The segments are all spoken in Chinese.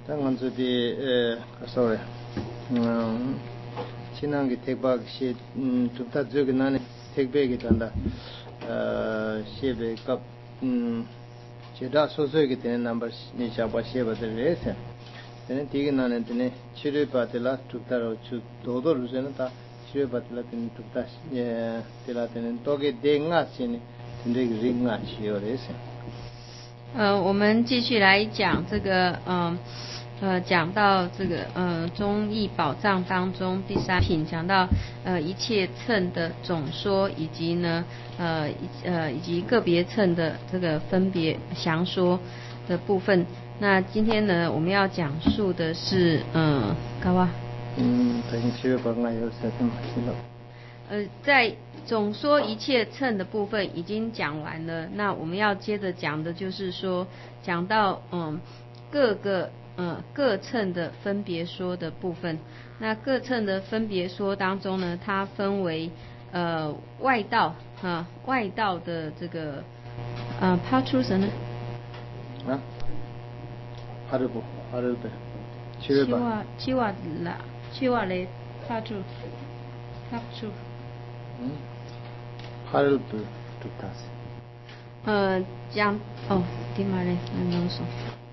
당한 저디 sorry. 지난게 택박시 좀다 저기 나네 택배기 단다. 시베갑 제다 소소하게 되는 넘버 니 잡아 시베들레세. 되는 되게 나는 되네 치료 받을라 tuk다로 주 도도르세는 다 치료 받을라 되는 tuk다 예 되라되는 또게 댕아시니 근데 링아 치요레세. 我们继续来讲这个讲到这个忠义宝藏当中第3品，讲到一切称的总说，以及呢以及个别称的这个分别详说的部分。那今天呢，我们要讲述的是高啊，在总说一切称的部分已经讲完了，那我们要接着讲的就是说，讲到各称的分别说的部分。那各称的分別說當中呢，它分為外道外道的這個파출선呢 하르베 치와레 파출 하르베 두타스 讲디마레 난노소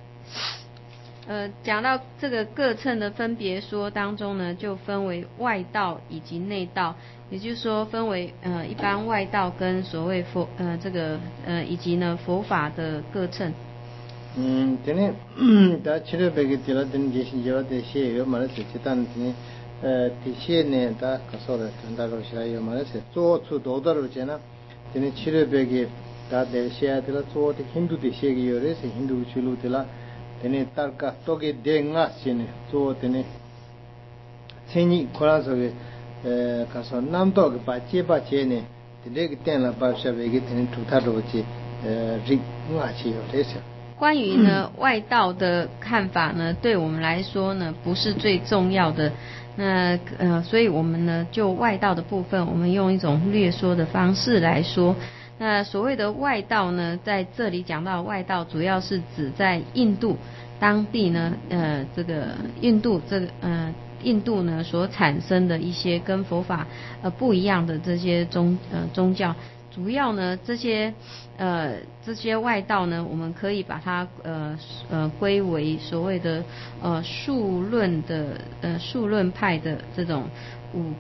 讲到这个各称的分别说当中呢，就分为外道以及内道，也就是说分为一般外道跟所谓佛以及呢佛法的各称。 되네 다 치료백이 되라든 제신제와 대시에요 말했지 일단 대시에네 다 가서를 전달을 시라요 말했지 조추 도더르잖아 되네 치료백이 다 대시에 들어 조도 힌두 대시에 요래서 힌두 줄로들라 되네 딸까 또게 댕아시네 조 되네 생이 코라서게 가서 남도 그 바체바체네 되게 때나 바샤베게 되는 두타로지 릭아시요 됐어 关于呢外道的看法呢，对我们来说呢不是最重要的。那所以我们呢就外道的部分，我们用一种略说的方式来说。那所谓的外道呢，在这里讲到外道，主要是指在印度当地呢，这个印度呢所产生的一些跟佛法不一样的这些宗教。主要呢这些外道呢，我们可以把它归为所谓的数论派的这种五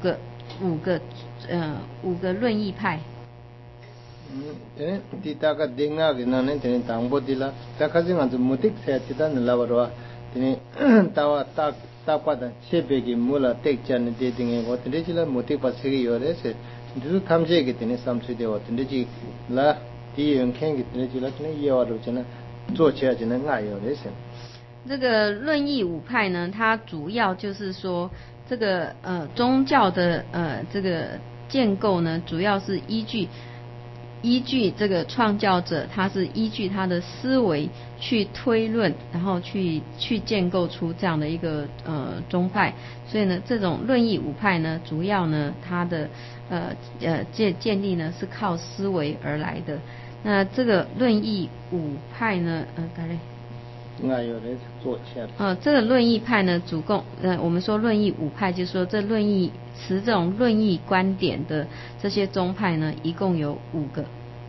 个论义派。 디타가 댕나게 나는 되는 당보딜라 다카징한 좀 무틱 세티단 라버와 되니 타와 타파다 셰베기 몰라 텍찬 데딩에 어떻게지라 무틱 파세기 요레세 두 탐제게 되니 삼수데 어떤지 라 디영캔게 되지라 되니 이어로잖아 조치하지는 나요레세 这个论义五派呢，它主要就是说这个宗教的这个建构呢，主要是依据这个创教者，他是依据他的思维去推论，然后去建构出这样的一个宗派。所以呢，这种论义五派呢，主要呢它的建立呢是靠思维而来的。那这个论义五派呢，这个论义派呢，主共我们说论义五派，就是说这论义持这种论义观点的这些宗派呢，一共有5个。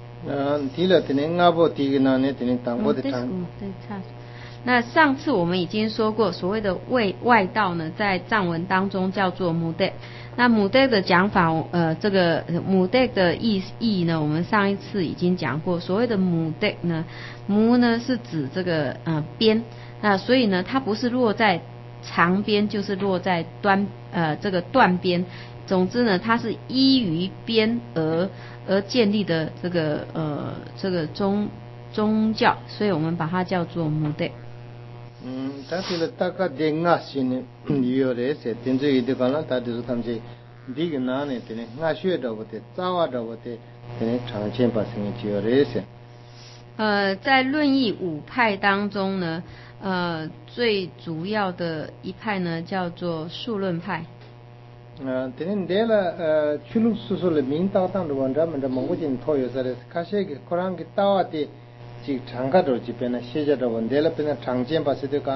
那上次我们已经说过，所谓的外道呢，在藏文当中叫做母德。那母德的讲法，这个母德的意呢，我们上一次已经讲过。所谓的母德呢，母呢是指这个边，那所以呢，它不是落在长边，就是落在这个断边。总之呢，它是依于边而建立的这个宗教，所以我们把它叫做母德。 다들 딱가 댕아시네 이요레세 된저이데가나 다들 탐지 디그나네 되네 나슈에다고데 짜와다고데 되네 장첸바생이 지요레세 在论义五派当中呢，最主要的一派呢叫做数论派。 되는 데라 출루수술 민타탄도 원자면도 몽고진 토요서레 카셰게 코랑기 따와데 지 장가도 집에나 시제도 원데라 페나 장전 봤을 때 가나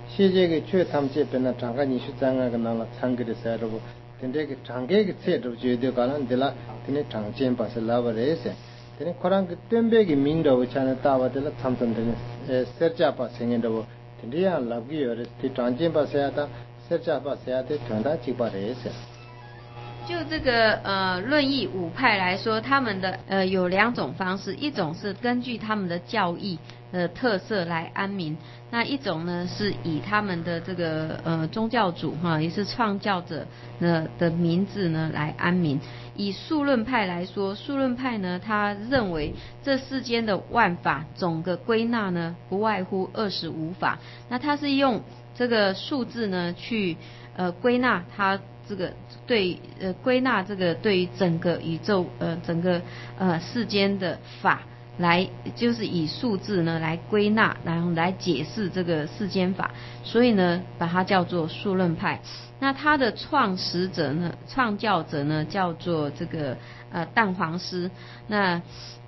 시제의 최 탐제 변나 장간이 수장하가 나라 창그리서라고 근데 그 장계의 체도 주의되어 가는 데라 근데 장전 봐서 라버레세 근데 코랑 그 템베기 민도 차는 따와들 참던데 세르자파 생긴다고 근데야 라기요 그 장전 봐서야다 세르자 봐서야다 전다 지바레세 就这个论议五派来说，他们的有两种方式，一种是根据他们的教义的特色来安民，那一种呢是以他们的这个宗教主也是创教者的名字呢来安民。以数论派来说，数论派呢他认为这世间的万法总个归纳呢不外乎25法，那他是用这个数字呢去归纳它这个归纳这个对于整个宇宙整个世间的法来，就是以数字呢来归纳，然后来解释这个世间法，所以呢把它叫做数论派。那它的创始者呢，创教者呢叫做这个蛋黄师。那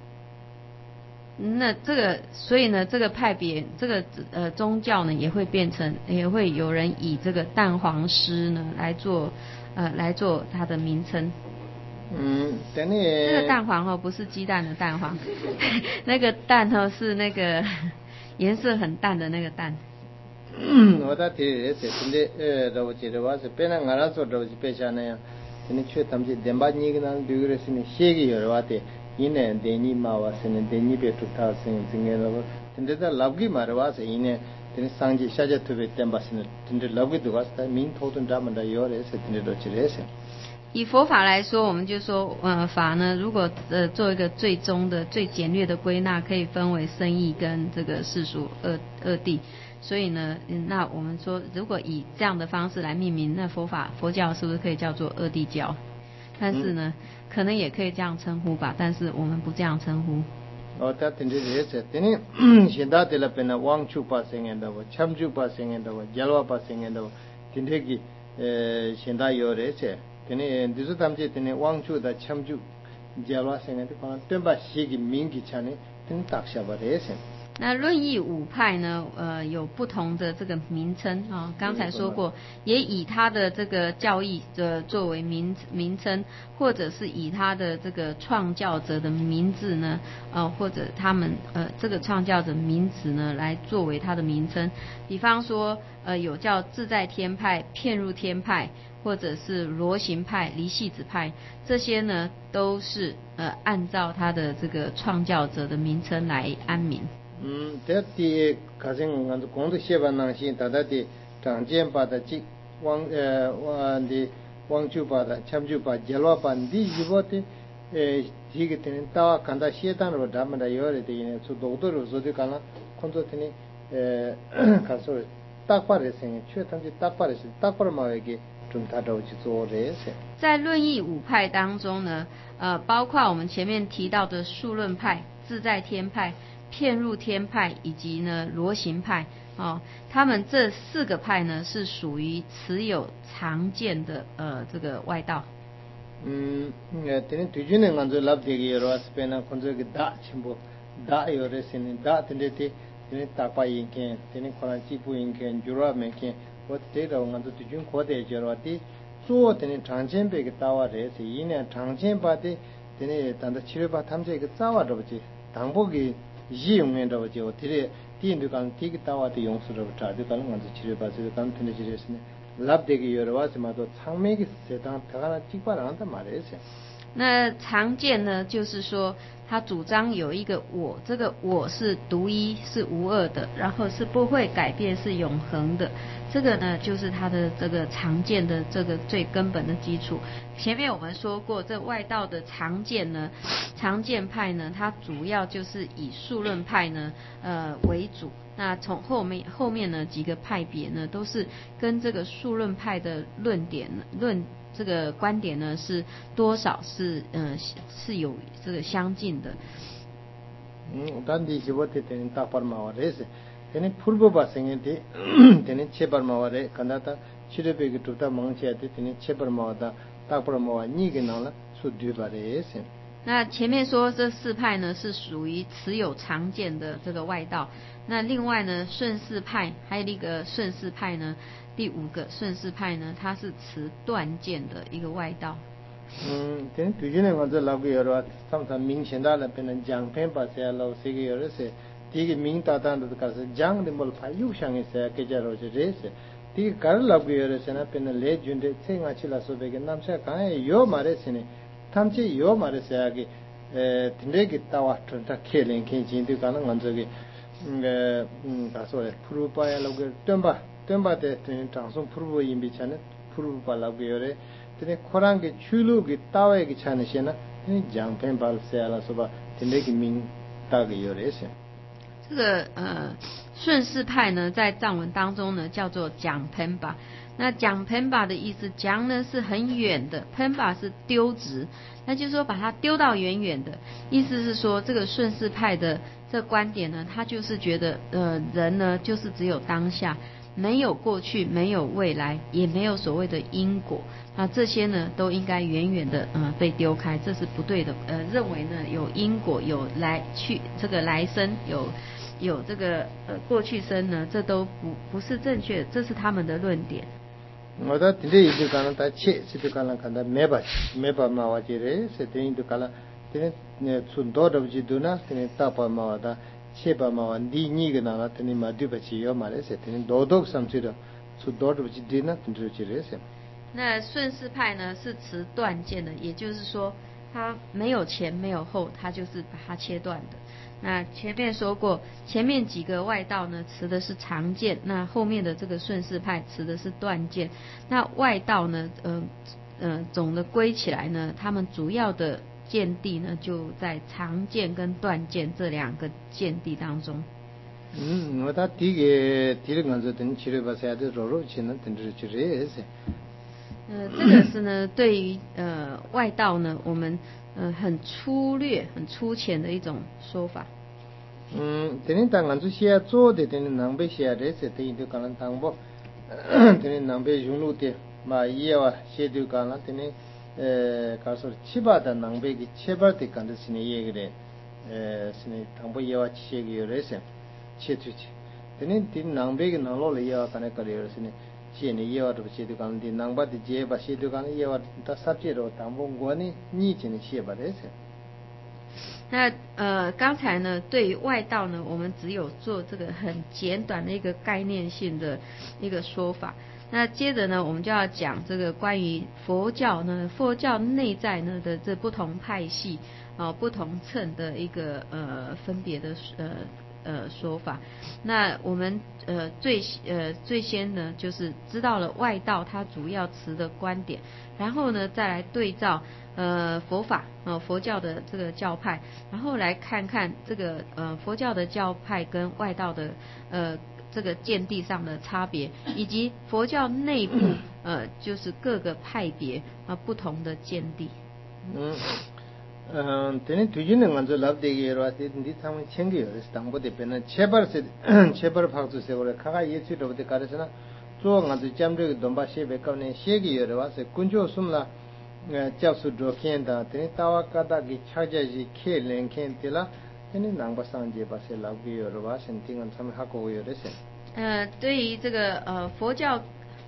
这个，所以呢，这个派别，这个宗教呢，也会有人以这个蛋黄师呢来做它的名称。这个蛋黄不是鸡蛋的蛋黄，那个蛋是那个颜色很淡的那个蛋。 我的题是근데 저 지금 와서 배는 알아서 저 배잖아요. 근데 최 담지 덴바니기는 비그레스니 시기 여러와데 이네 데니 마와스는 데니 베투타스는 징게로 근데다 랍기 마르와서 이네 데니 상지 샤제트베 덴바스는 근데 랍기도 와서 민 토든 담다 요레스 근데도 지레스 以佛法来说，我们就说，法呢，如果做一个最终的、最简略的归纳，可以分为生义跟这个世俗二谛。所以呢，那我们说，如果以这样的方式来命名，那佛教是不是可以叫做二谛教？但是呢，可能也可以这样称呼吧，但是我们不这样称呼。 他等于是，等于现在的那边的王处把生意的，参处把生意的，加罗把生意的，等于现在有的是。等于就是他们这等于王处的参处，加罗生意的，可能对吧？些个名气强的，等于大小把的是。 那论议五派呢，有不同的这个名称啊，刚才说过，也以他的这个教义作为名称，或者是以他的这个创教者的名字呢，或者他们这个创教者名词呢来作为他的名称。比方说，有叫自在天派、遍入天派，或者是罗行派、离系子派，这些呢都是按照他的这个创教者的名称来安名。 这第가정 안도 공도 시반낭시 다다디 장전바다 지 왕주바다 참주바 jelwa반디 이보티 지게 되는 따와 간다 시에단으로 담다 요래 되네 저 도도로 저디 가나 콘도티니 가서 딱바레 생에 최단지 딱바레시 딱바르마에게 좀 다다오지 조레세 在论议五派当中呢，包括我们前面提到的数论派、自在天派、遍入天派以及呢罗行派他们这四个派呢是属于持有常见的这个外道。 되는 뒤주는 간저 랍되게 여러 아스페나 콘저기 다 침보 다 요레스니 다 된데티 되는 딱바인케 되는 코란치 부인케 주라메케 어때도 간저 뒤준 코데 저러티 소 되는 장전백에 따와레스 이내 장전바데 되는 단다 치료바 탐제 그 싸와더지 당복이 이용된다고 어떻게 뒤인도간 뒤기 따와도 용수로 자주가는 건지 치료받을 간 텐데 지레스네 랍되게 여러 와서마도 창맥이 세당 다가나 찍바를 한다 말이에요. 那常见呢，就是说他主张有一个我，这个我是独一，是无二的，然后是不会改变，是永恒的。这个呢，就是他的这个常见的这个最根本的基础。前面我们说过，这外道的常见呢，常见派呢，它主要就是以数论派呢为主。那从后面呢几个派别呢，都是跟这个数论派的这个观点呢是多少是有这个相近的。 단디 지버테 되는 딱바마와레스 되는 풀보바생인데 되는 체바마와레 간다다 치료베기 두다 망치야데 되는 체바마와다 딱바마와 니게 나라 수드바레스 那前面说这四派呢是属于持有常见的这个外道，那另外呢顺势派还有一个顺势派呢，第五个顺势派呢，它是持断见的一个外道。 等对于呢我这老个有了，他们明显的了，变成讲偏把些老些个有的是，第一个明大单的开始讲的冇怕有想一些，给家老是这些。第一个老个有的是呢，变成来军的，这个起来说别个，那么些刚才有嘛的是呢，他们这有嘛的是个，那个大话真的开连开进的，可能我这个，他说的，普鲁巴呀老个，对吧的，长松普鲁因比强的，普鲁巴老个有的。तेरे खुरांग के चुलू के तावे के छाने से ना तेरे जांपें बाल से आला सुबह तेरे की मिंग तागे यो रे से 这个顺势派呢，在藏文当中呢叫做讲喷吧。那讲喷吧的意思，讲呢是很远的，喷吧是丢直，那就是说把它丢到远远的。意思是说，这个顺势派的这观点呢，他就是觉得人呢就是只有当下。没有过去，没有未来，也没有所谓的因果啊，这些呢都应该远远的被丢开，这是不对的。认为呢有因果，有来去这个来生，有这个过去生呢，这都不是正确的，这是他们的论点。 我的这一就讲了，他切是就讲了，看到没把嘛话这嘞，是等于就讲了，这呢从多的不知道呢，这大把嘛话的。切把嘛完第二个呢，等于嘛对不起有嘛嘞，是等于多多上去的，出多的不知道呢，等于这嘞是。 那顺势派呢是持断见的，也就是说，他没有前没有后，他就是把它切断的。那前面说过，前面几个外道呢持的是常见，那后面的这个顺势派持的是断见。那外道呢，总的归起来呢，他们主要的见地呢，就在常见跟断见这两个见地当中。 我他第一个讲是等起来把啥的肉去呢，等于这也是。 这个是呢，对于外道呢，我们很粗略、很粗浅的一种说法。 等于当俺做些做的，等于南北些的是等于就讲了当不，等于南北用路的，嘛也哇些就讲了等于告诉七八的南北的七八的讲的是呢一个的，是呢当不也哇些个有的是，切出去，等于的南北的南路里也哇看那个有的是呢。些呢也哇都些就讲的南北的些把些就讲也哇，他啥些都当不过呢，你真的些把的是。 那刚才呢，对于外道呢，我们只有做这个很简短的一个概念性的一个说法。那接着呢，我们就要讲这个关于佛教呢，佛教内在呢的这不同派系不同乘的一个分别的说法。那我们最先呢，就是知道了外道它主要持的观点，然后呢再来对照佛法佛教的这个教派，然后来看看这个佛教的教派跟外道的这个见地上的差别，以及佛教内部就是各个派别不同的见地。 等于最近呢，我做老的个话，你他们签个是当不的，变成切巴是切巴拍出些过来，看看也去了的，搞的是呢，做我做讲这个东巴些别搞呢，些个的话是工作什么啦，教书做看的，等于大瓦嘎达给查家是看连看的啦，等于南巴上节把些老个的话，身体我他们还够有的是。 对于这个佛教。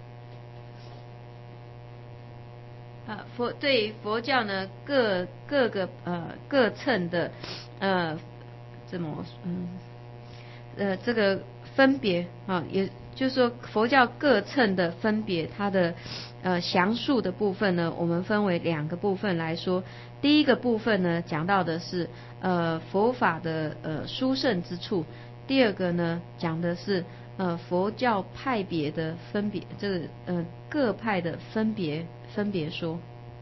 对于佛教呢，各个各乘的怎么这个分别也就是说佛教各乘的分别，它的详述的部分呢，我们分为两个部分来说。第一个部分呢，讲到的是佛法的殊胜之处；第二个呢，讲的是佛教派别的分别，这个各派的分别说。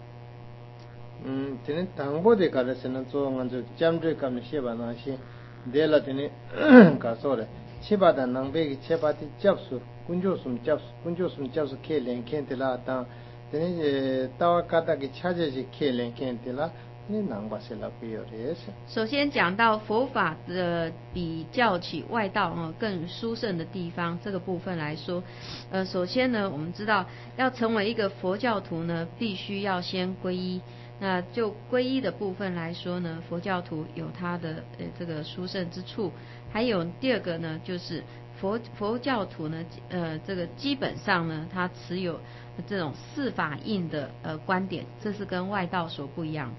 तेने तांगबो दे काले से न तो अंगन जो जमरे कम शेबा ना शे देला तेने कासोरे शेबा दा नंगबे की शेबा ती जबसु कुंजो सुम जबसु खेलें खेंतेला ता तेने तावा काता की छाजे जी खेलें खेंतेला 你能把些老给有的是。 首先讲到佛法的比较起外道更殊胜的地方，这个部分来说，首先呢，我们知道要成为一个佛教徒呢，必须要先皈依。那就皈依的部分来说呢，佛教徒有他的这个殊胜之处。还有第二个呢，就是佛教徒呢，这个基本上呢，他持有这种四法印的观点，这是跟外道所不一样的。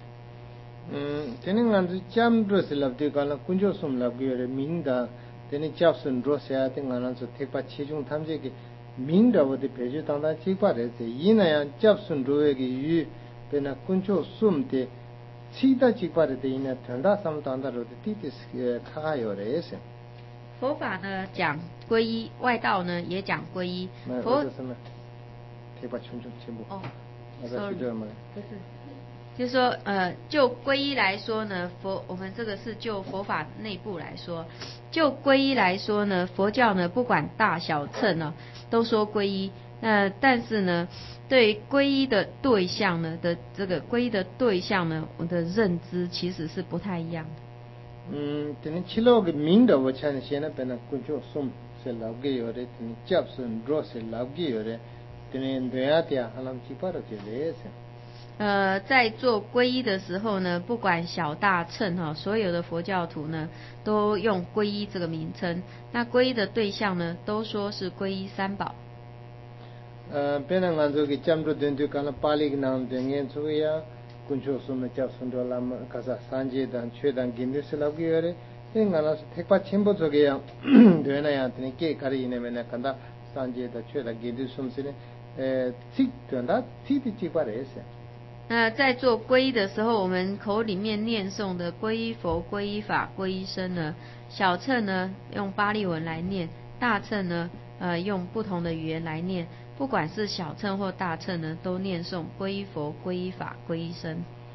tening anzu jam dress labde kala kunjo sum labge yore mingda teni japsun dress ya ting anzu tekpa chijung thamje ki mingda wode peju tanda chikpa re se yina ya japsun roe ki yu pena kunjo sum te chida chikpa re te yina thanda sam tanda rode titis kha yore se 佛法呢讲皈依，外道呢也讲皈依。 佛什么tekpa chunjung chimbo 哦 ，sorry， 不是。就是说，就皈依来说呢，我们这个是就佛法内部来说，就皈依来说呢，佛教呢不管大小乘呢，都说皈依。但是呢，对皈依的对象呢的这个皈依的对象呢，我的认知其实是不太一样的。 teni chilo ge mingda wachan shena pena kuncho sum se labge yore teni japsun dro se labge yore teni ndoyatia halam chiparo ke lese。 在做皈依的时候呢，不管小大乘所有的佛教徒呢，都用皈依这个名称。那皈依的对象呢，都说是皈依三宝。 pena nganzo ki chamro dendu kana pali gnam dengen suya kuncho sum japsun dro lam kasa sanje dan chwe dan gindu se labge yore teni ngana su tekpa chimbo zoge ya doena ya teni ke kari ine mena kanda sanje da chwe da gindu sum se ne tik tanda titi chipare se。 在做皈依的时候，我们口里面念诵的皈依佛、皈依法、皈依僧呢，小乘呢用巴利文来念，大乘呢用不同的语言来念。不管是小乘或大乘呢，都念诵皈依佛、皈依法、皈依僧。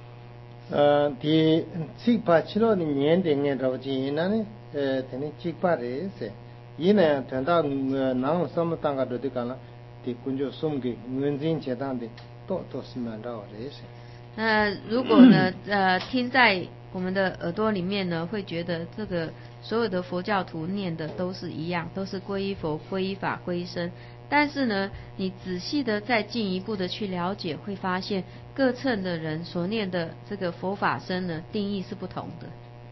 di chikpa chilo ni nyen de ngen raw ji na ne teni chikpa re se yina tanda nang sam tanga do de kana di kunjo sum ge ngunjin che dan de to siman raw re se。 如果呢听在我们的耳朵里面呢，会觉得这个所有的佛教徒念的都是一样，都是皈依佛、皈依法、皈依僧。但是呢，你仔细的再进一步的去了解，会发现各乘的人所念的这个佛法僧呢，定义是不同的。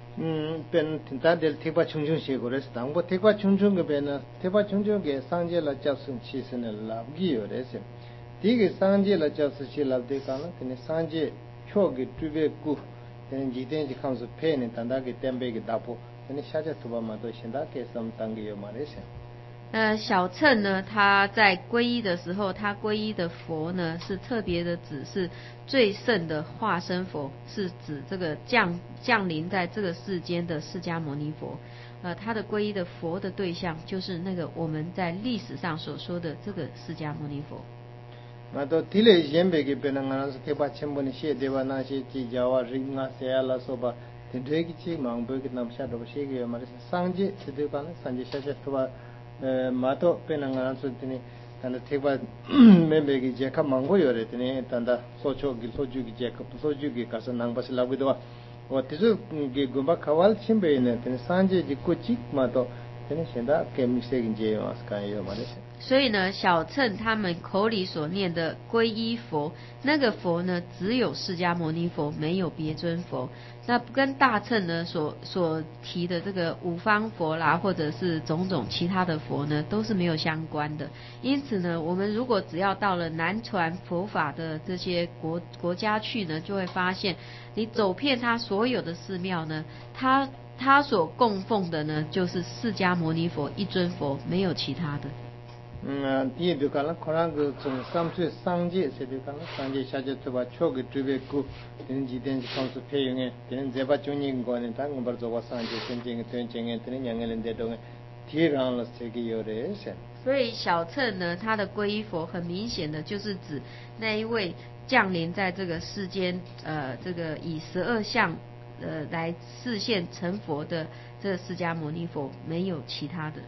ben tinta del tepa chungchung she gores dang bo tepa chungchung ge ben tepa chungchung ge sangje la japsun chi sen la gi yore se di ge sangje la japsun chi la de ka na tene sangje cho ge tube ku tene ji den ji kham su phe ne tanda ge tembe ge da po tene sha ja tuba ma do shin da ke sam tang ge yo ma re se。 小乘呢，他在皈依的时候，他皈依的佛呢，是特别的指是最圣的化身佛，是指这个降临在这个世间的释迦牟尼佛。他的皈依的佛的对象，就是那个我们在历史上所说的这个释迦牟尼佛。 那都提了先别给别人啊，是提把钱不能写对吧？那些计较啊、人啊、谁啊了说吧，等这个去忙不给那么下头写个嘛，是上节是对吧？上节下对吧？mato penangana sutini tanda thekba membe gi jeka mango yore tini tanda socho gi soju gi jeka soju gi kasa nangba silabu do wa tizu gi gumba kawal chimbe ne tini sanje ji kochi mato tini shenda kemise gi je mas kan yo male。 所以呢，小乘他们口里所念的皈依佛，那个佛呢，只有释迦牟尼佛，没有别尊佛。那跟大乘呢所提的这个五方佛啦，或者是种种其他的佛呢，都是没有相关的。因此呢，我们如果只要到了南传佛法的这些国家去呢，就会发现，你走遍他所有的寺庙呢，他所供奉的呢，就是释迦牟尼佛一尊佛，没有其他的。 第二个呢，可能个从三岁上节是对个呢，上节下节对吧？超个准备股，等几天开始培养的，等这把中年过年，当我们做个上节，真正的真正的，等两个人在动，提上了这个有的是。 所以小乘呢，他的皈依佛很明显的就是指那一位降临在这个世间，这个以12相来示现成佛的这个释迦牟尼佛，没有其他的。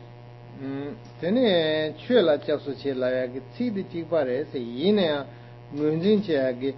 tene chue la japsu che la ya ge chi de chi pa re se yin ya ngun jin che ya ge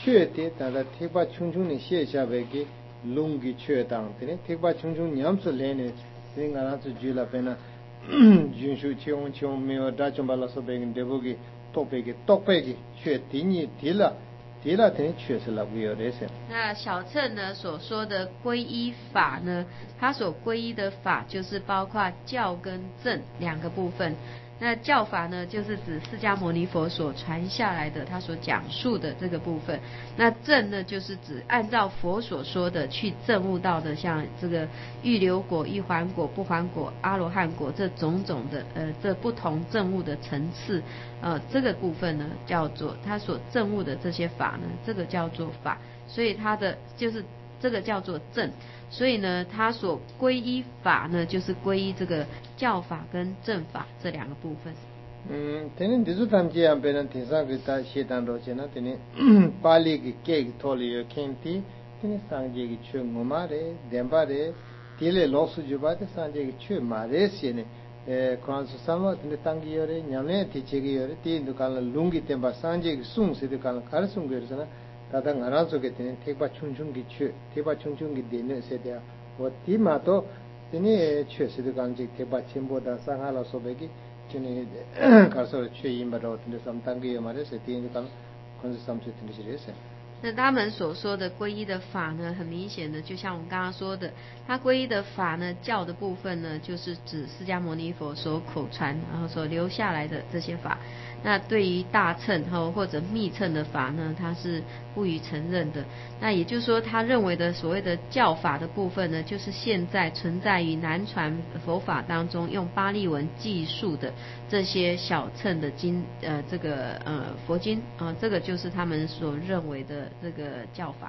确的但是贴吧穷穷的写下来给龙给确当的贴吧穷穷娘子来呢这个那是举了边呢允许穷没有大中巴拉说别个对不给多别个确定你提了等确实了不有的是那小乘呢所说的皈依法呢，他所皈依的法就是包括教跟正两个部分。那教法呢，就是指释迦牟尼佛所传下来的，他所讲述的这个部分。那正呢，就是指按照佛所说的去证悟到的，像这个预流果、一还果、不还果、阿罗汉果这种种的这不同证悟的层次，这个部分呢叫做他所证悟的这些法呢，这个叫做法。所以他的就是这个叫做正。所以呢，他所皈依法呢，就是皈依这个教法跟正法这两个部分。 等你就是他们这样别人听上给他写当中去那等你巴黎给给脱离有看的，等你上节给去我妈的，连巴的，第二老师就把这上节给去马来西呢，可能是什么等你当个有的，娘呢提这个有的，第一就看了龙给点把上节给送是就看了，卡了送给是呢。다다 ngaran so ke tene thekpa chung ki chue thekpa chung ki dene se dia wo ti ma to tene chue se de kan ji thekpa chimbo da sanga la so be ki tene kar so chue yin ba ro tene sam tang ge ma re se ti ni kan kon se sam se tene se se 那他们所说的皈依的法呢，很明显的，就像我们刚刚说的，他皈依的法呢，教的部分呢，就是指释迦牟尼佛所口传，然后所留下来的这些法。那对于大乘或者密乘的法呢，他是不予承认的。那也就是说，他认为的所谓的教法的部分呢，就是现在存在于南传佛法当中用巴利文记述的这些小乘的经，这个佛经这个就是他们所认为的这个教法。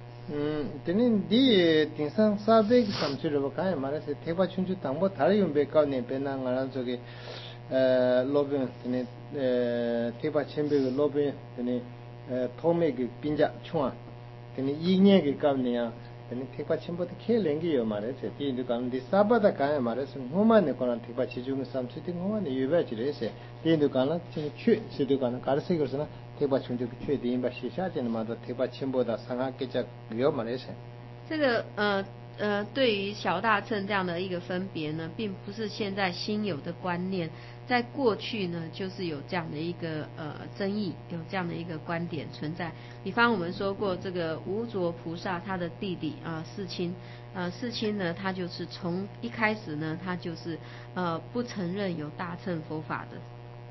tene di tingsang sabe ki samchu ro ka ma ra se theba chunchu tangbo thar yum be ka ne pe na ngara so ge lobe tene theba chembe ge lobe tene thome ge pinja chwa tene yinye ge ka ne ya tene theba chembo de khe lengi yo ma ra se ti du kan di saba da ka ma ra se ngoma ne ko na theba chi ju samchu ti ngoma ne yu ba chi re se ti du kan na chi chue se du kan ka ra se ge na 대바 충족이 최대인바 시샤제는마도 대바 첨보다 상하께자 위험하네세 这个对于小大乘这样的一个分别呢，并不是现在新有的观念，在过去呢就是有这样的一个争议，有这样的一个观点存在。比方我们说过这个无着菩萨他的弟弟世亲，世亲呢他就是从一开始呢他就是不承认有大乘佛法的。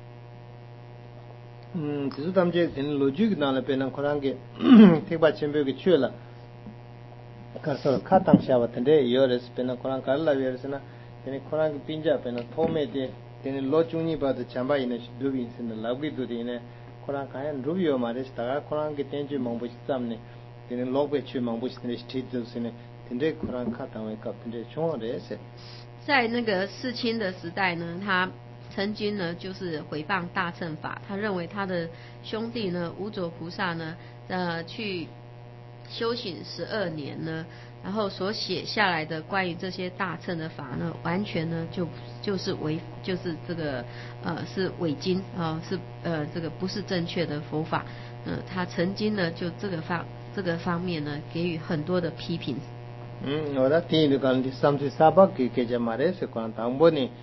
지수 담제 된 로직 나라 배는 코랑게 택바 쳔베게 취라 가서 카탕 샤바던데 요레스 배는 코랑 갈라 위에서나 되네 코랑게 빈자 배는 토메데 되네 로중니 바도 잠바이네 두빈스네 라비도데네 코랑 가연 루비오 마레스 다가 코랑게 텐지 몽부시 쌈네 되네 로베 취 몽부시네 스티즈스네 된데 코랑 카탕에 갑인데 총어레세 在那个世亲的时代呢，他曾经呢就是毁谤大乘法，他认为他的兄弟呢无着菩萨呢去修行12年呢，然后所写下来的关于这些大乘的法呢，完全呢就是这个是伪经是这个不是正确的佛法。他曾经呢就这个方面呢给予很多的批评。 我听你讲的三十三八给这马来西亚讲当不呢。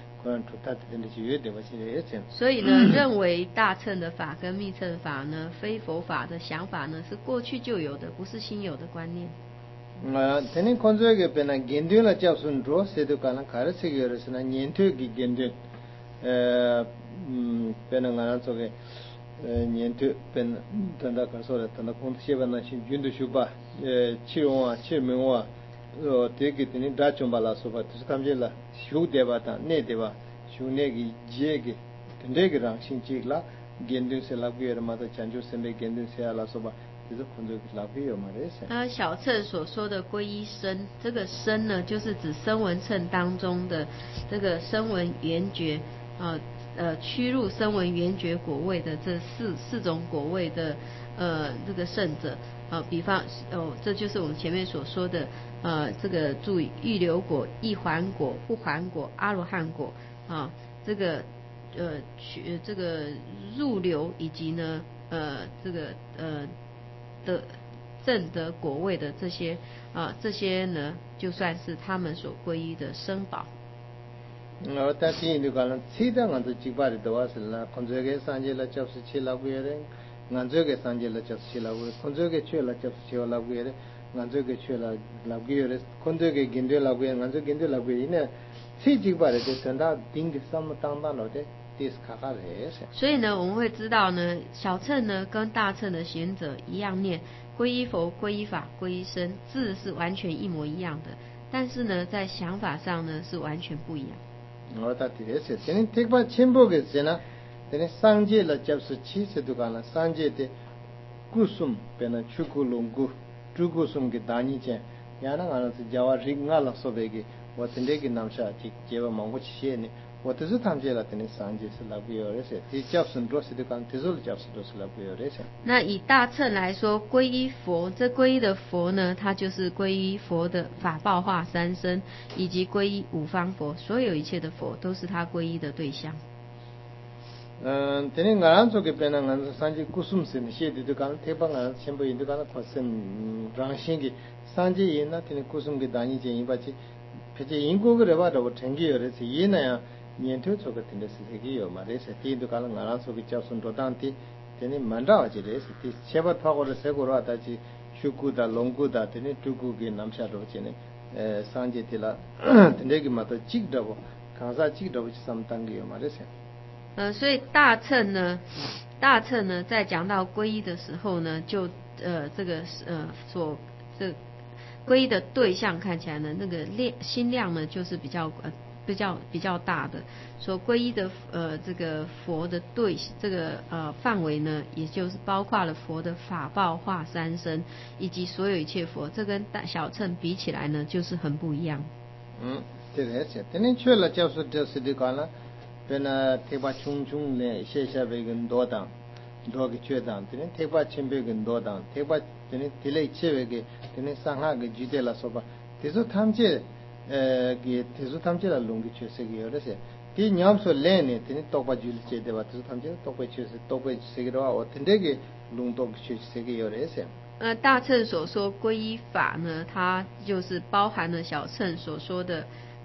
所以呢，认为大乘的法跟密乘法呢，非佛法的想法呢，是过去就有的，不是新有的观念。 teni konzo ge pena gendyo la chap sun ro se do kana kar se ge ro sna nyentyo gi gendyo pena ngana so ge nyentyo pen tanda ka so la tanda kon se ba na shin gyundu shu ba chi wa chi me wa te ge teni da chom ba la so ba tu kam je la shu de ba ta ne de ba shu ne gi je ge tende ge rang shin chi la gendyo se la ge ma ta chanjo se me gendyo se la so ba 小乘所说的皈依身，这个身呢，就是指声闻乘当中的这个声闻缘觉趋入声闻缘觉果位的这四种果位的这个圣者比方这就是我们前面所说的这个注意预流果、一还果、不还果、阿罗汉果这个这个入流以及呢这个正得果位的这些呢，就算是他们所皈依的生宝。 但是你讲其他俺都几把的多是啦，工作个三节了就是七老个人，俺这个三节了就是七老个，工作个去了就是七老个人，俺这个去了老个人，工作个跟着老个人，俺这跟着老个人呢，七几把的就真的顶个什么当了的。 所以呢，我们会知道呢，小乘呢跟大乘的贤者一样念皈依佛、皈依法、皈依僧，字是完全一模一样的，但是呢，在想法上呢是完全不一样。 他这个是，等你听把全部个是呢，等你三界了就是七十多个了，三界的古松变成出古龙古，主古松个大尼见，伢那俺是叫我人家了说别个，我真的给南下去，结果忙不起些呢。我这是他们了，等你三界是老不有的些，这叫神多是的讲，这是叫神多是老不有的些。 那以大乘来说，皈依佛，这皈依的佛呢，它就是皈依佛的法报化三身，以及皈依五方佛，所有一切的佛都是他皈依的对象。 等你俺做个变呢，俺三界古松是些的就讲，特别俺全部人都讲那可是让心个三界人呢，等你古松个大尼见一把去，而且英国个的话，我成绩有的是伊那样。年头做个听的是这个有嘛？这是第一度讲了，俺说个叫孙多当地，等你蛮早就这是第七八套或者十个话，但是修古的、龙古的，等你中古给南下头去呢，三界的了，等这个嘛都记得不？刚才记得不？什么当个有嘛？这是。 所以大乘呢，在讲到皈依的时候呢，就这个皈依的对象看起来呢，那个心量呢，就是比较大的，所皈依的这个佛的这个范围呢，也就是包括了佛的法报化三身，以及所有一切佛，这跟小乘比起来呢，就是很不一样。 对的是，等你去了就是的讲了，变那贴把冲呢，写下边跟多档，多个缺档，等你贴把前边跟多档，贴把等你贴了切为个，等你上下个举的了说吧，这是他们这。给提出他们这个龙的确实有的是，第二说来呢，等你多把就是接的话，提出他们这多把确实多把这个的话，我听这个龙多确实个有的是。 大乘所说皈依法呢，它就是包含了小乘所说的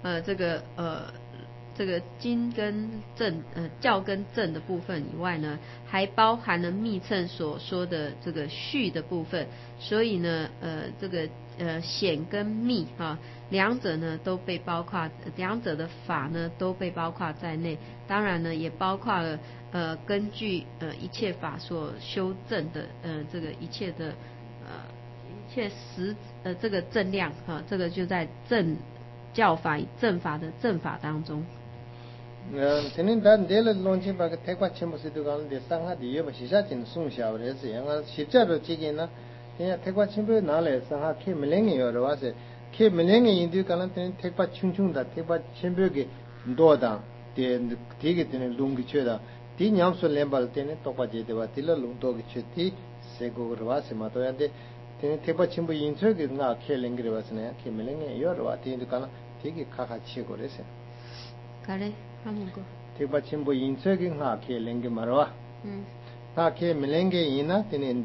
这个经跟正教跟正的部分以外呢，还包含了密乘所说的这个序的部分，所以呢这个显跟密两者呢都被包括，两者的法呢都被包括在内，当然呢也包括了根据一切法所修正的这个一切的一切这个正量这个就在正教法正法的正法当中。 今天咱这了龙井把个泰国全部是都讲的上海的有不？西夏真送小的是，俺西夏都这个呢，人家泰国全部拿来上海开门脸有的话是，开门脸的人就讲了，等泰国穷穷的，泰国全部给多的，第个等龙个去的，第二说两把等多把接的话，第了龙多个去，第这个的话是嘛，都要的，等泰国全部引出个那开脸个的话是呢，开门脸有的话，等就讲了，第个卡去过的是。 好嘞。 te pachimbo inse ki nga ke lenge marwa nga ke melenge ina tenen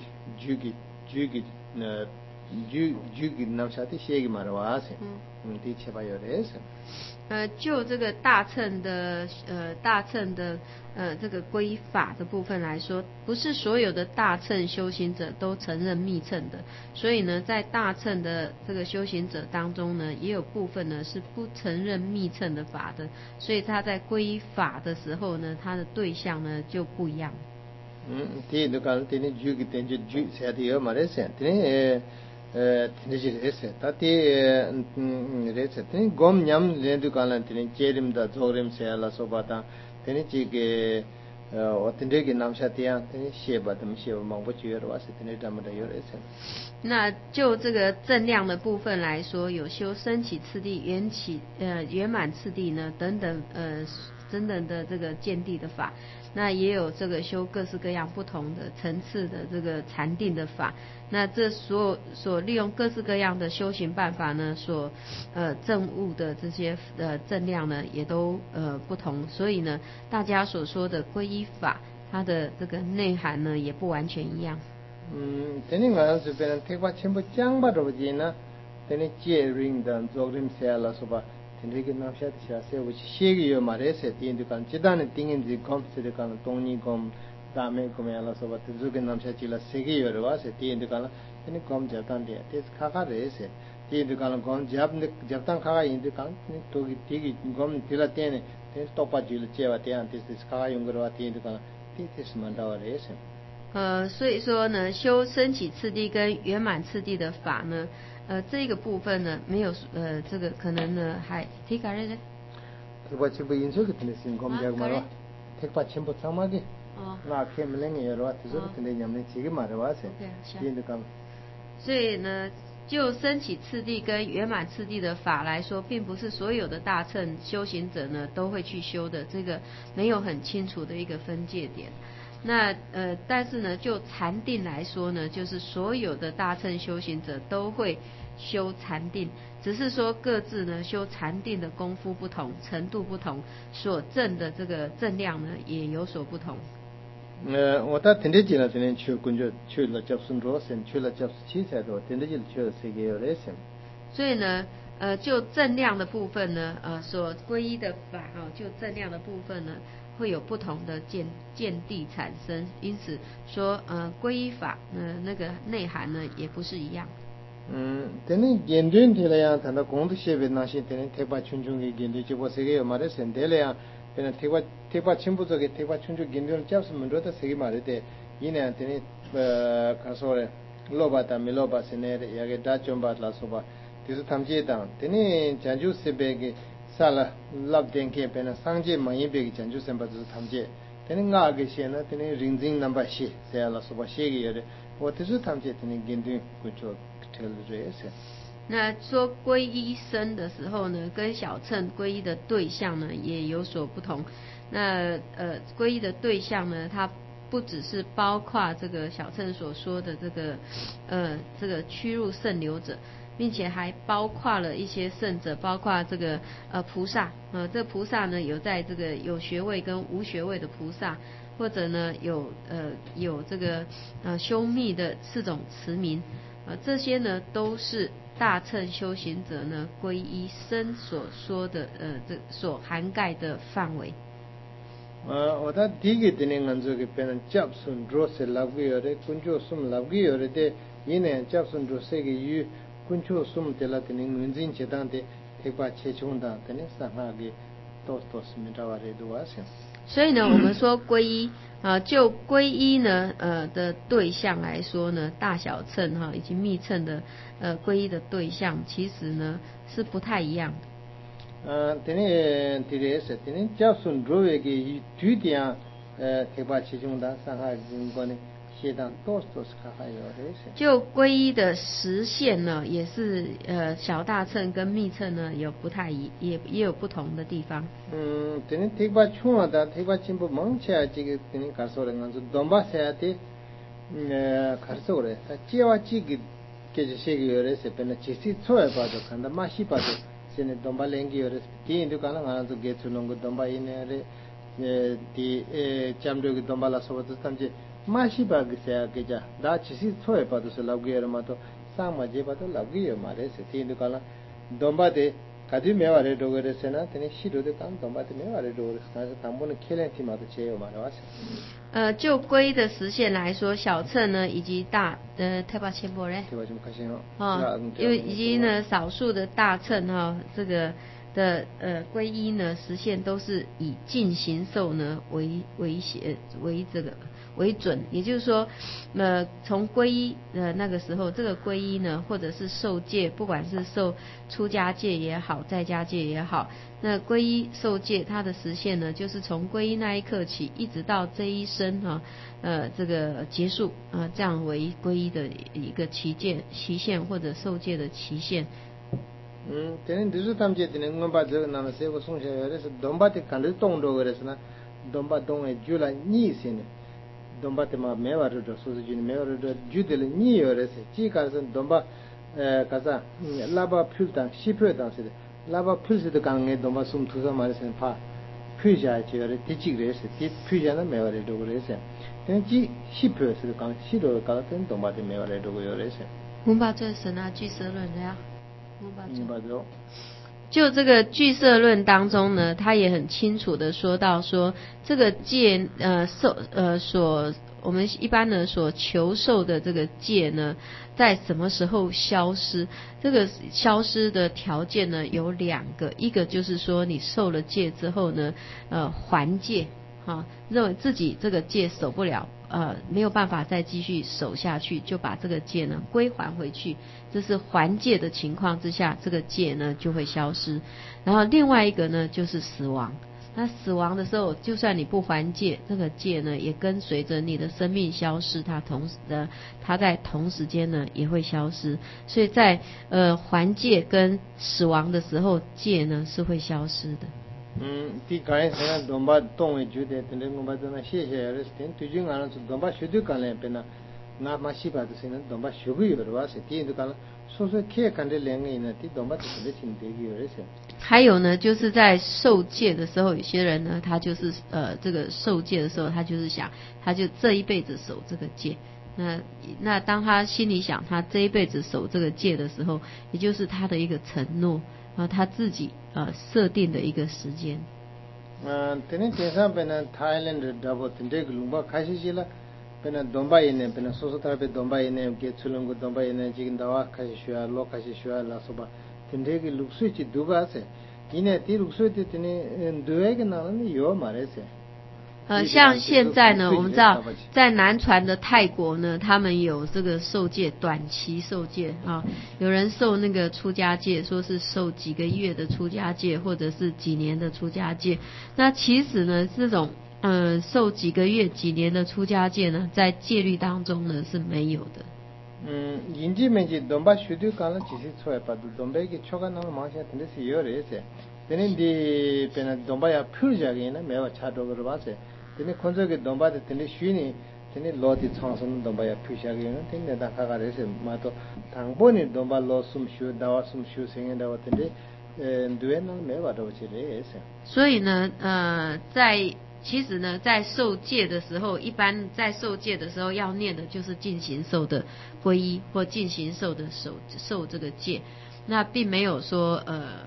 jugi namshati shegi marwa se ti cheba yore se 就这个大乘的这个皈依法的部分来说，不是所有的大乘修行者都承认密乘的，所以呢，在大乘的这个修行者当中呢，也有部分呢是不承认密乘的法的，所以他在皈依法的时候呢，他的对象呢就不一样。 第一个第你jugi tenju ju se ati yo mare se tini tini rese tati rese tini gom nyam lendu kala tini cherim da zorim se ala sobata tini chige otinde ki namsha tiya tini sheba tam sheba mangpo chiyo rwa se tini damada yo rese 那就这个正量的部分来说，有修升起次第、圆满次第呢等等的这个见地的法，那也有这个修各式各样不同的层次的这个禅定的法，那这所利用各式各样的修行办法呢，所证悟的这些正量呢，也都不同，所以呢，大家所说的皈依法，它的这个内涵呢，也不完全一样。 teni nga su pe tekpa chenpo changpa robaji na teni che ring dan zogrim seya la soba teni ki namsha tisha se wuchi shegi yo ma re se tiyen dukan chidani tingin zi gom se dukan tongni gom dame gom ya la soba tizu ki namsha chila segi yo rwa se tiyen dukan teni gom jabtan diya tes kaka re se tiyen dukan gom jabtan kaka yin dukan togi tigi gom tila teni teni topa jila chewa tiyan tes kaka yungurwa tiyen dukan tes mandawa re se 所以说呢，修升起次第跟圆满次第的法呢，这个部分呢，没有这个可能呢，还提卡嘞。 tekpa chenpo yinso ki tene sin gom jag marwa tekpa chenpo tsama ki nga ke mlenge yorwa tiso ki tene nyamne chigi marwa se yin de kam 所以呢，就升起次第跟圆满次第的法来说，并不是所有的大乘修行者呢都会去修的，这个没有很清楚的一个分界点。那但是呢，就禅定来说呢，就是所有的大乘修行者都会修禅定，只是说各自呢修禅定的功夫不同，程度不同，所证的这个正量呢也有所不同。 我到天地间了，今天去工作去了叫孙罗森，去了叫七彩多，天地间去了谁给有来生。 所以呢，就正量的部分呢，所皈依的法就正量的部分呢，会有不同的见地产生，因此说皈依法那个内涵呢也不是一样。 等言论的了呀，谈到功德些别那些，等贴吧群众的言论就我谁个有嘛的神的了呀，等贴吧全部做个贴吧群众言论就是门罗的谁个嘛的的，一年等看说嘞，罗巴达米罗巴是那的，也个大众巴拉说吧，就是他们这档，等讲究是别个啥了，拉点给别人上街买一别个讲究什么就是他们这。等哪个些呢？等认真那么些，这样了说吧，些个有的，我就是他们这等言论工作。 那说皈依僧的时候呢，跟小乘皈依的对象呢也有所不同。那皈依的对象呢，它不只是包括这个小乘所说的这个趋入圣流者，并且还包括了一些圣者，包括这个菩萨。这菩萨呢有在这个有学位跟无学位的菩萨，或者呢有这个修密的4种持名。这些呢都是大乘修行者呢皈依僧所说的这所涵盖的范围。 我的第一个的呢，这个别人接顺着是老个有的，工作什么老个有的，一年接顺着这个有工作什么的了，的呢，认真接当的，贴吧切中的，的呢，上下个都是没着话的多些。 所以呢，我们说皈依就皈依呢的对象来说呢，大小乘以及密乘的皈依的对象，其实呢是不太一样的。 等于叫顺着那个主点贴吧切中的上下人过呢。 就皈依的实现呢，也是小大乘跟密乘呢有不太也有不同的地方。 等于贴吧穷了的，贴吧全部忙起来，这个等于搞说了，俺说东巴山的，搞说了，他接话这个给这些个有的是本来其实错吧就看到马西吧就，现在东巴连个有的，第一就看到俺说给出弄个东巴因那的，第讲这个东巴拉说的他们这。माशी बाग से आगे जा दा चिसी थोए पादो से लग गया रमा तो सामा जे पादो लग गया मारे से तीन दुकाना दोंबा दे कदी मेवारे डोगरे से ना तने शिरो दे काम दोंबा दे मेवारे डोगरे से तांबो ने खेले थी मातो चे मारे वासे 就皈依的实现来说，小乘呢以及大太巴千波人，因为以及呢少数的大乘这个的皈依呢实现都是以净行受呢为这个为准，也就是说，从皈依那个时候，这个皈依呢，或者是受戒，不管是受出家戒也好，在家戒也好，那皈依受戒它的实现呢，就是从皈依那一刻起，一直到这一生这个结束这样为皈依的一个期限或者受戒的期限。 等就是他们这的我把这个那么些我送下来的是东巴的看着动着个的是呢，东巴东的就了你些呢。domba te ma mewa rudo suzu jini mewa rudo judele ni yore se chi kaza domba kaza laba pyul tang shi pyul tang se laba pyul se de kange domba sum tuza mara se pa 표시하 지어를 뒤지그래서 뒤 표시하는 매월에 두고 그래서 근지 시표에서 강 시로 가던 동바데 매월에 두고 요래서 我们把这神啊聚色论的呀，我们把这 맞아. 就这个聚色论当中呢，他也很清楚的说到说，这个戒所我们一般呢所求受的这个戒呢，在什么时候消失？这个消失的条件呢有两个，一个就是说你受了戒之后呢，还戒。认为自己这个戒守不了，没有办法再继续守下去，就把这个戒呢归还回去，这是还戒的情况之下，这个戒呢就会消失。然后另外一个呢就是死亡，那死亡的时候，就算你不还戒，这个戒呢也跟随着你的生命消失，它在同时间呢也会消失。所以在还戒跟死亡的时候，戒呢是会消失的。 티 가에서 domba 동에 주대 되는 것보다는 시시해를 된 뒤중 안에서 domba 쉬도 간에 배나 나 마시바도 세는 domba 쉬고요 와서 뒤에도 간 소소 키에 간데 랭에 있는 티 domba 되게 신대기요 그래서 还有呢，就是在受戒的时候，有些人呢，他就是这个受戒的时候，他就是想，他就这一辈子守这个戒。那当他心里想他这一辈子守这个戒的时候，也就是他的一个承诺，他自己设定的一个时间。 तेने तेसा बेना थाईलैंड डबो तिंडे गुलुंबा खासिजिला बेना दोंबा इने बेना सोसोता बे दोंबा इने के चुलुंगु दोंबा इने जिगिन दावा खासिशुआ लो खासिशुआ लासोबा तिंडे की लुक्सुची दुगा से इने ती लुक्सुची तिने दुए के नालने यो मारे से 像现在呢，我们知道在南传的泰国呢，他们有这个受戒，短期受戒啊，有人受那个出家戒，说是受几个月的出家戒，或者是几年的出家戒。那其实呢，这种受几个月、几年的出家戒呢，在戒律当中呢是没有的。 인지 men지 domba shudu kala chisi choya padu domba ki choka nang mangsha tende si yo re se tene di pena domba ya phul jage na mewa cha dogo ro ba se tene khonzo ke domba de tene shuni tene lo di changson domba ya phul jage na tene da kha ga re se ma to thangbo ni domba lo sum shu dawa sum shu singen dawa tene duwe na mewa do chi re se 所以呢其实呢，在受戒的时候，一般在受戒的时候要念的就是进行受的皈依或进行受的受这个戒，那并没有说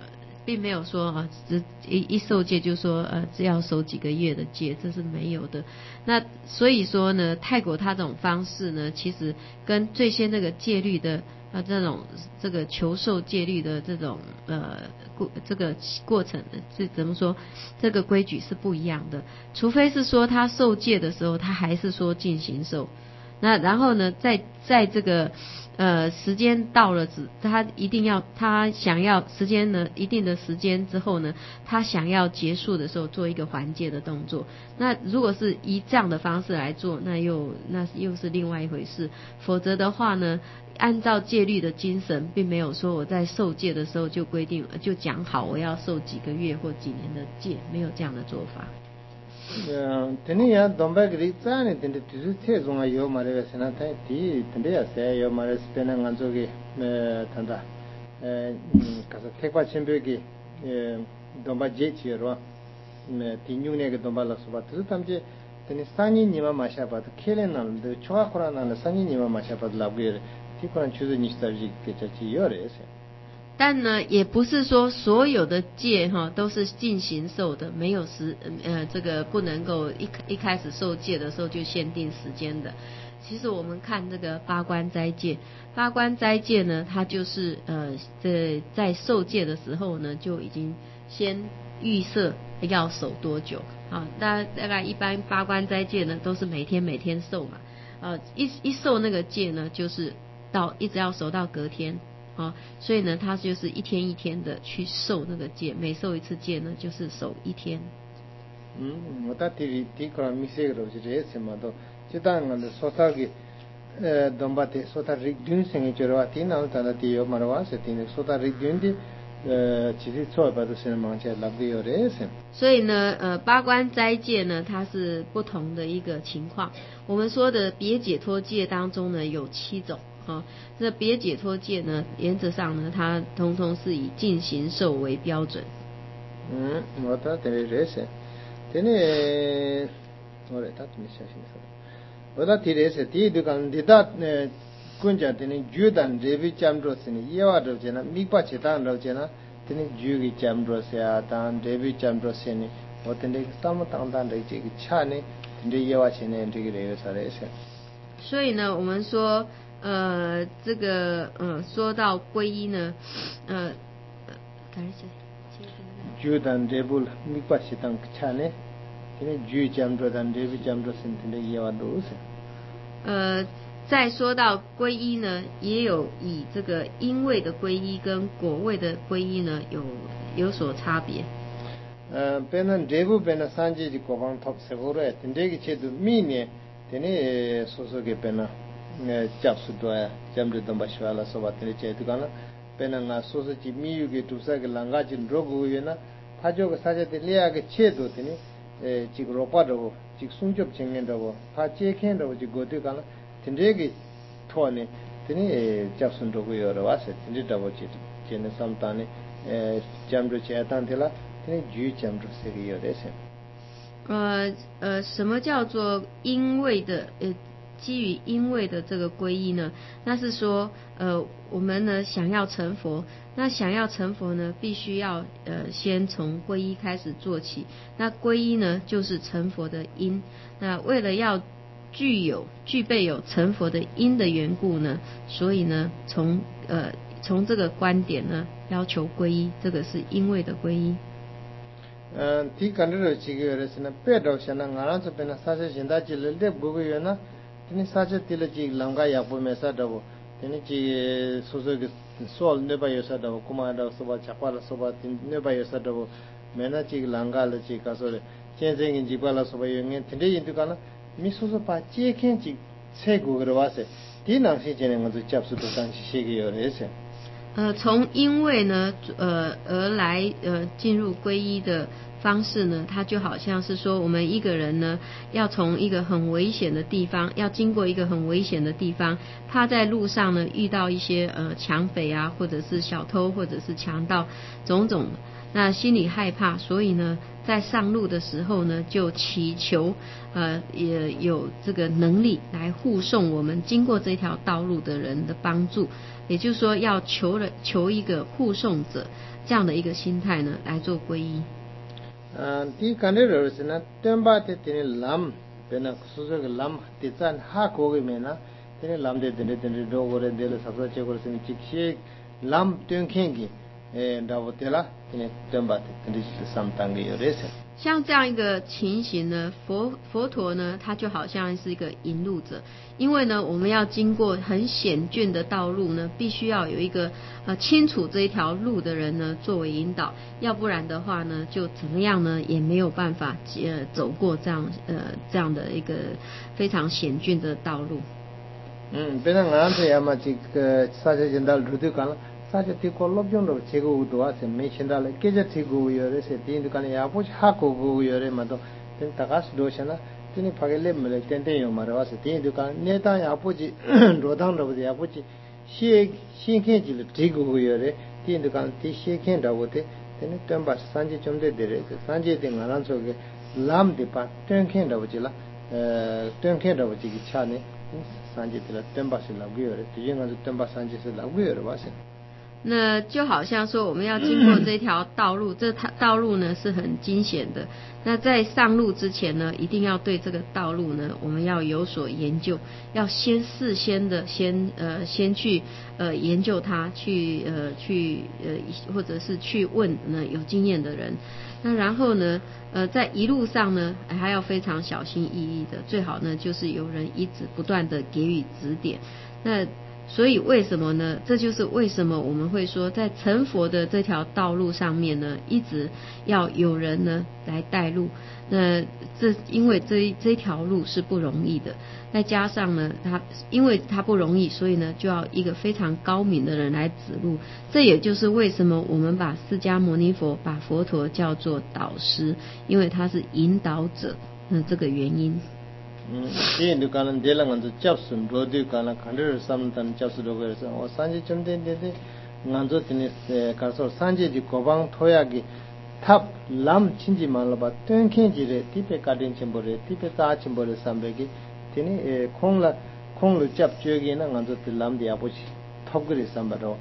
一受戒就说只要守几个月的戒，这是没有的。那所以说呢，泰国它这种方式呢，其实跟最先那个戒律的这个求受戒律的这种这个过程是怎么说？这个规矩是不一样的。除非是说他受戒的时候，他还是说进行受。那然后呢，在这个时间到了他想要时间呢一定的时间之后呢，他想要结束的时候做一个还戒的动作。那如果是以这样的方式来做，那又是另外一回事。否则的话呢，按照戒律的精神，并没有说我在受戒的时候就规定就讲好我要受几个月或几年的戒，没有这样的做法。 tene ya domba gri tsane tende tisu te zonga yo mare sena ta ti tende ya se yo mare spena nganzo ge tanda kasa tekwa chembe ge domba je chi ro ti nyune ge domba la soba tisu tamje tene sani nima ma sha ba kele nan de choa khora nan sani nima ma sha ba la ge ti koran chuzu nishtar ji ke cha chi yo re se 但呢，也不是说所有的戒都是进行受的，没有这个不能够一开始受戒的时候就限定时间的。其实我们看这个八关斋戒，八关斋戒呢，它就是在受戒的时候呢，就已经先预设要守多久啊？大概一般八关斋戒呢，都是每天受嘛，一受那个戒呢，就是一直要守到隔天。所以呢，他就是一天一天的去受那个戒，每受一次戒呢，就是守一天。 我到第个米色个就是这些嘛都，这当个说他个东巴的说他瑞dun生意就是话，听到他那第有嘛的话是听说他瑞dun的其实错把都是忙起来拉个有这些。 所以呢，八关斋戒呢，它是不同的一个情况。我们说的别解脱戒当中呢，有7种。这别解脱戒呢，原则上呢，它通通是以进行受为标准。 我到这里认识， 되네 오래 다 미셔신서 오다 디레세 디두간 디다 군자 되네 주단 레비 잠드로스니 예와도 제나 미빠치단도 제나 되네 주기 잠드로스야 단 레비 잠드로스니 어떤데 스타마탄단 레지 차네 근데 예와치네 되게 레서레세 所以呢，我们说，这个，说到皈依呢， 주단 레불 미빠치단 차네 되네 주 잠드로단 레비 잠드로스니 되네 예와도 再说到皈依呢，也有以这个因位的皈依跟果位的皈依呢有所差别。 배는 대부 배는 산지지 고방 톱 세고래 된대기 체도 미네 되네 소소게 배나 잡수도야 잠도 바시와라 소바트리 체도가나 배는 나 소소지 미유게 두사게 랑가진 로고이나 파조가 사제들 리아게 체도 되네 지그로파도 직송접 정년도 파체켄도 지고도가나 된대기 토네 되네 잡순도고 여러 와서 된다고 제네 삼탄에 잠도 체탄텔라 什么叫做因位的基于因位的这个皈依呢？那是说我们呢想要成佛，那想要成佛呢，必须要先从皈依开始做起。那皈依呢，就是成佛的因。那为了要具备有成佛的因的缘故呢，所以呢从这个观点呢要求皈依，这个是因位的皈依。 티 간르 지게르스나 페도샤나 나라서 베나 사세 신다지를 렙 고고요나 티니 사세 틸지 랑가 야보메사다고 티니 지 소소게 솔 네바요사다고 쿠마다 소바 차파라 소바 네바요사다고 메나지 랑가르지 가소레 젠생인 지발라 소바 용엔 티데 인두가나 미소소 파치에켄지 세고그러와세 디낭시 제는 것도 잡수도 당시 시기요레세 从因为呢而来进入皈依的方式呢，它就好像是说我们一个人呢要从一个很危险的地方，要经过一个很危险的地方，他在路上呢遇到一些抢匪啊，或者是小偷，或者是强盗种种，那心里害怕，所以呢在上路的时候呢就祈求也有这个能力来护送我们经过这条道路的人的帮助，也就是说要求一个护送者这样的一个心态呢来做皈依。 티 간레르스나 템바테 티니 람 베나 수저게 람 티잔 하고게메나 티니 람데 데데 도고레 데르 사사체 고르스니 직시 람 땡켄기 다보텔라 티니 템바테 티니 삼탕게 요레세 像这样一个情形呢，佛陀呢，他就好像是一个引路者，因为呢，我们要经过很险峻的道路呢，必须要有一个清楚这一条路的人呢作为引导，要不然的话呢，就怎么样呢，也没有办法走过这样的一个非常险峻的道路。 베나 나한테 아마 지금 사제 진달 루드가나 사제 티고 롭존도 제고 도와서 메신달에 깨져 티고 요레세 딘두간에 야보지 하고 요레 마도 된 다가스 도샤나 티니 파겔레 메레 텐테요 마라와서 딘두간 네다 야보지 로당도 야보지 시행케질 티고 요레 딘두간 티 시행케다고데 티니 템바 산지 좀데 데레 산지 데 나란소게 람데파 땡켄다고지라 땡켄다고지 차네 산지들 템바스 라고요레 티징가 템바 산지스 라고요레 와세 那就好像说我们要经过这条道路，这道路呢是很惊险的。那在上路之前呢，一定要对这个道路呢，我们要有所研究，要事先的先去研究它，或者是去问呢有经验的人。那然后呢，在一路上呢，还要非常小心翼翼的，最好呢就是有人一直不断的给予指点。那所以为什么呢？这就是为什么我们会说，在成佛的这条道路上面呢，一直要有人呢来带路。那因为这条路是不容易的，再加上呢，因为它不容易，所以呢就要一个非常高明的人来指路。这也就是为什么我们把释迦牟尼佛把佛陀叫做导师，因为他是引导者，这个原因。 이 누가는 데랑한테 잡순 로드 가나 칸르 삼단 잡수도 그래서 산지 좀 된데 간조 티니스 가서 산지지 고방 토야기 탑 람 친지 말라바 땡켄지레 티페 가든 쳔보레 티페 타 쳔보레 삼베기 티니 콩루 잡 쥐기나 간도 람디 아버지 턱그리 삼바로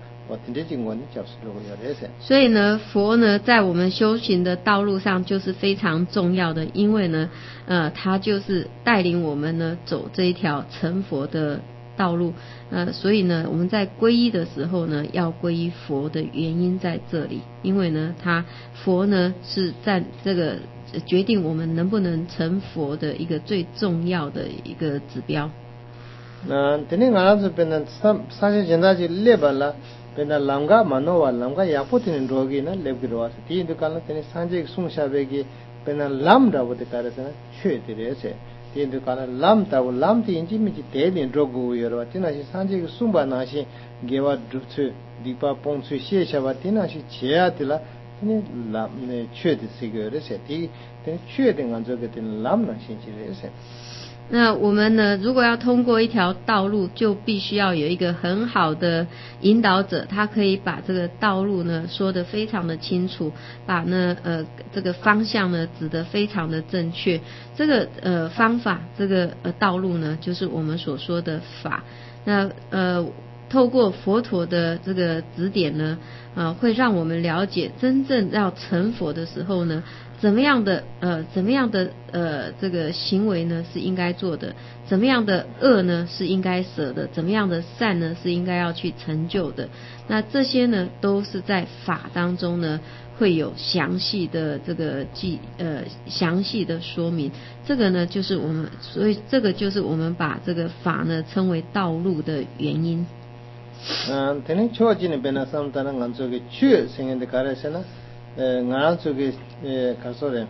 所以呢，佛呢在我们修行的道路上就是非常重要的，因为呢，他就是带领我们呢走这一条成佛的道路。所以呢，我们在皈依的时候呢，要皈依佛的原因在这里，因为呢，佛呢是在这个决定我们能不能成佛的一个最重要的一个指标。 teni ngana zu pena saje jendaji lebala pena lamga manowa lamga yapotini rogi na lebgirwa ti indu kala teni sanje sungshabegi pena lamda wote karasana chue direse ti indu kala lamta wo lamti inji miji dedin rogu yorwa tina shi sanje sumba na shi gewa dutsu dipa pongsu she shaba tina shi chea tila teni lam chue de sigurese ti teni chue de nganzo ge teni lam na shinchi rese。 那我们呢，如果要通过一条道路，就必须要有一个很好的引导者，他可以把这个道路呢说得非常的清楚，把呢这个方向呢指得非常的正确。这个方法，这个道路呢，就是我们所说的法。那透过佛陀的这个指点呢，会让我们了解真正要成佛的时候呢，怎么样的这个行为呢是应该做的，怎么样的恶呢是应该舍的，怎么样的善呢是应该要去成就的。那这些呢都是在法当中呢会有详细的这个详细的说明。这个呢就是我们，所以这个就是我们把这个法呢称为道路的原因。 teni chojini bena samtana nganzoge chue sengende karasena nganzoge kasore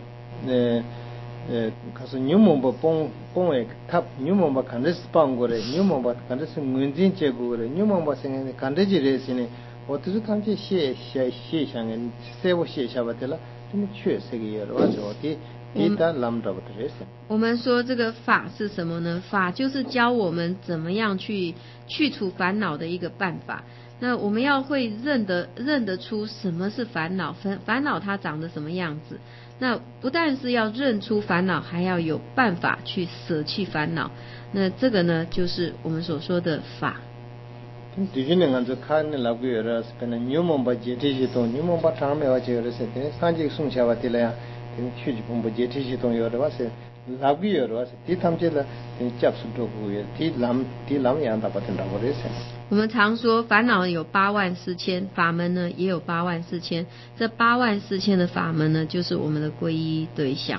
kaso nyumomba pongwe tap nyumomba kandes pangore nyumomba kandes ngunjin chegore nyumomba sengende kandeji resine otizu tamche she shangen sebo she shabatela teni chue segi yorwa oti ita lamda botrese。 我们说这个法是什么呢？法就是教我们怎么样去除烦恼的一个办法。那我们要会认得出什么是烦恼，烦恼它长得什么样子。那不但是要认出烦恼，还要有办法去舍弃烦恼。那这个呢，就是我们所说的法。 디주는 간저 칸네 라고여라 스페나 뉴몬바 제티시동 뉴몬바 타메와 제르세테 산지 숭샤와틸라 취지 본부 제티시동 여러와세 라고여와세 디탐제라 잡수도고여 디람 양다 받는다고 그랬어요。 我们常说烦恼有84000，法门呢也有84000，这84000的法门呢，就是我们的皈依对象。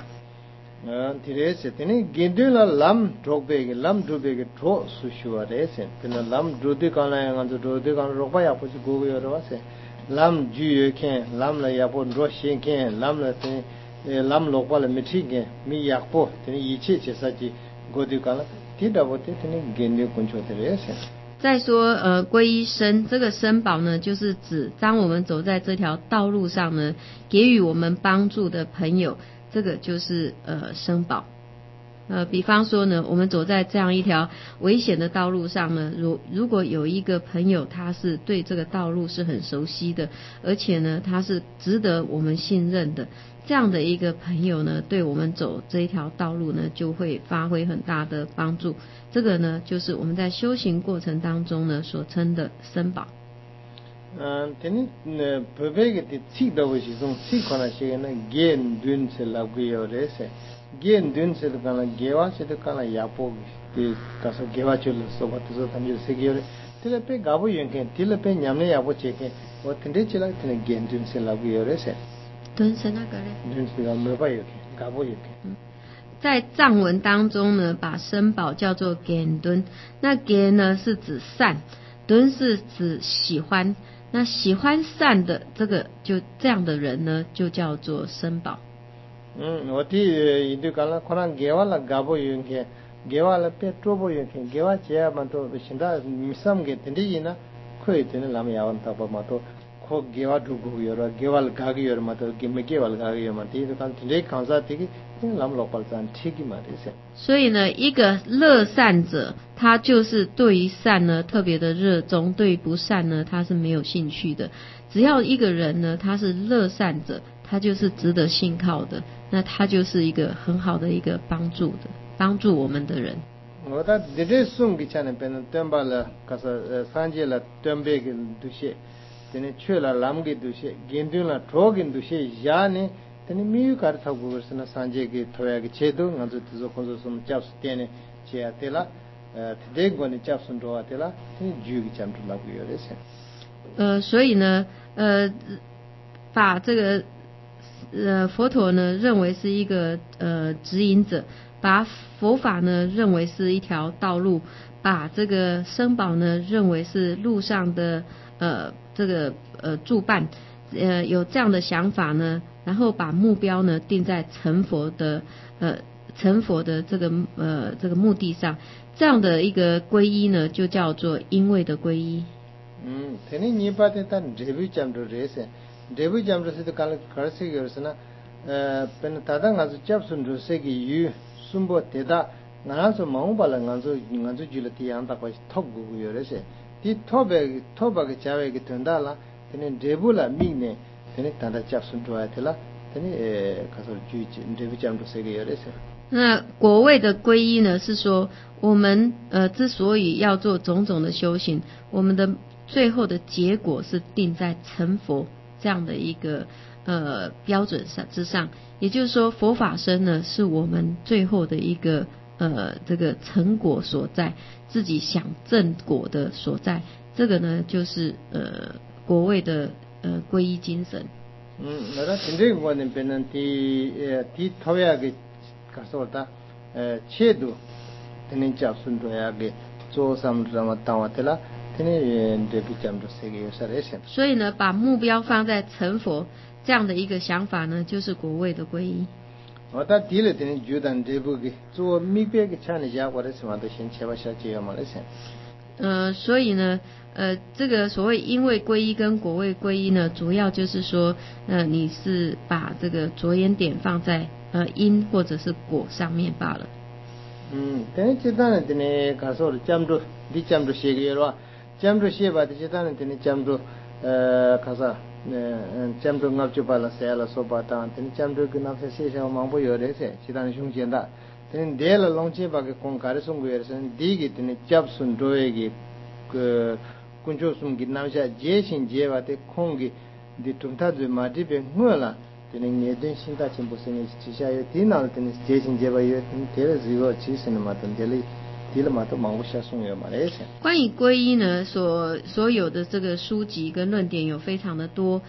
디레세 테니 겐들라 람 드로베게 드 수슈와레세 테나 람 드로데 간라야 간도 드로데 간 로바야 포지 고고여와세 람 주여케 람라 야포 드로신케 람라 테니 람 로발레 미티게 미약포 테니 이치치사지 고디 간라 디다보테 테니 겐데 콘초테레세。 再说皈依僧，这个僧宝呢，就是指当我们走在这条道路上呢，给予我们帮助的朋友，这个就是僧宝。比方说呢，我们走在这样一条危险的道路上呢，如果有一个朋友他是对这个道路是很熟悉的，而且呢他是值得我们信任的，这样的一个朋友呢，对我们走这一条道路呢，就会发挥很大的帮助。这个呢，就是我们在修行过程当中呢所称的僧宝。 테니 베베게 티치다고시 좀 티코나시게나 겐 듄세 라고요레세 겐 듄세 가나 게와세 가나 야포 티 가서 게와출 소바트서 담일 세기요레 틸레페 가보 연케 틸레페 냠네 야포 체케 오 텐데치라 테니 겐 듄세 라고요레세 둔세나 가레 둔세가 메바요케 가보 요케。 在藏文当中呢，把僧宝叫做 gen 敦，那 gen 呢是指善，敦是指喜欢。那喜欢善的就这样的人呢，就叫做僧宝。 어디 이들 갈라 코난 게와라 가보 윤게 게와라 페트로보 윤게 게와 제야 만도 신다 미삼게 텐디이나 코이 되는 라면 야원타 바마도 코 게와 두고 여러 게왈 가기 여러 마도 게메게왈 가기 여러 마도 이들 간 텐디 간사 되기 람 로팔산 티기 말이세。 所以呢，一个乐善者，他就是对于善呢特别的热衷，对于不善呢他是没有兴趣的。只要一个人呢他是乐善者， 他就是值得信靠的，那他就是一个很好的一个帮助我们的人。 我的这送给家人变成对吧了？可是三节了对别个都些，等于去了两个都些，跟丢了多个都些，呀呢，等于没有搞他过是那三节个头一个切都，俺就只做工作什么教师店呢，切对了，这个呢教师多对了，等于就个讲出来个有的些。 所以呢，把这个佛陀呢认为是一个指引者，把佛法呢认为是一条道路，把这个僧宝呢认为是路上的这个助伴，有这样的想法呢，然后把目标呢定在成佛的这个目的上，这样的一个皈依呢就叫做因为的皈依。 테니 니바데 탄 데뷔 잠도 레세 데뷔 잠도 세도 칼세 거스나 pen tada ngazu chapsun ro segi yu sumbo teda nganaso maubala ngazu julati anda ko thok gu yo rese ti thoba ge chawe ge tendala tene debula migne tene tada chapsun ro atela tene kasor ju debu jamdo segi yo rese。 那果位的皈依呢，是说我们之所以要做种种的修行，我们的最后的结果是定在成佛这样的一个标准之上，也就是说佛法僧呢是我们最后的一个这个成果所在，自己想正果的所在，这个呢就是果位的皈依精神。 那真正我们变成第头呀个。가서다 체도 되는 잡순 줘야게 조삼드라마 따와텔라 되는 데비잠도 세계 요사레세。 所以呢，把目标放在成佛这样的一个想法呢，就是果位的皈依。 我第了되는 주단 데부게做미베게 차니자我的什么的先切把小节嘛来所以呢，这个所谓因为皈依跟果位皈依呢，主要就是说，你是把这个着眼点放在因或者是果上面罢了。 되는 제단은 되네 가서 잠도 뒤잠도 시게로 잠도 시바데 제단은 되네 잠도 가서 잠도 납주 발라세라 소바타 되네 잠도 그나세 세셔 망보 요레세 지단 흉전다 되는 데라 롱체바게 공가르 송고여선 디기 되네 잡순 도에기 그 군조숨 기나샤 제신 제바데 콩기 디tum타드 마디베 뭐라 되는 예전 신다 침보생이 지샤에 디나를 되는 제신 제바에 데르 지고 지스는 마던 데리 딜마도 망고샤 송여 말에세。关于皈依呢，所有的这个书籍跟论点有非常的多，